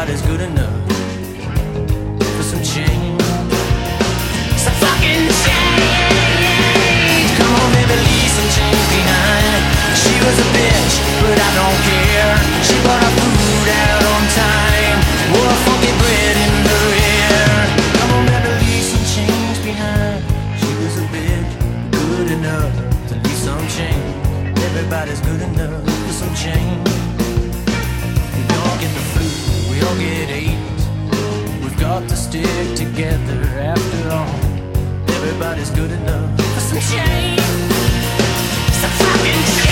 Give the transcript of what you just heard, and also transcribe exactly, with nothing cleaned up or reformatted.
Everybody's good enough for some change. Some fucking change. Come on, baby, leave some change behind. She was a bitch, but I don't care. She brought her food out on time, wore funky bread in her hair. Come on, baby, leave some change behind. She was a bitch, good enough to leave some change. Everybody's good enough for some change. We all get the flu, we all get AIDS. We've got to stick together after all. Everybody's good enough for some change. Some fucking change.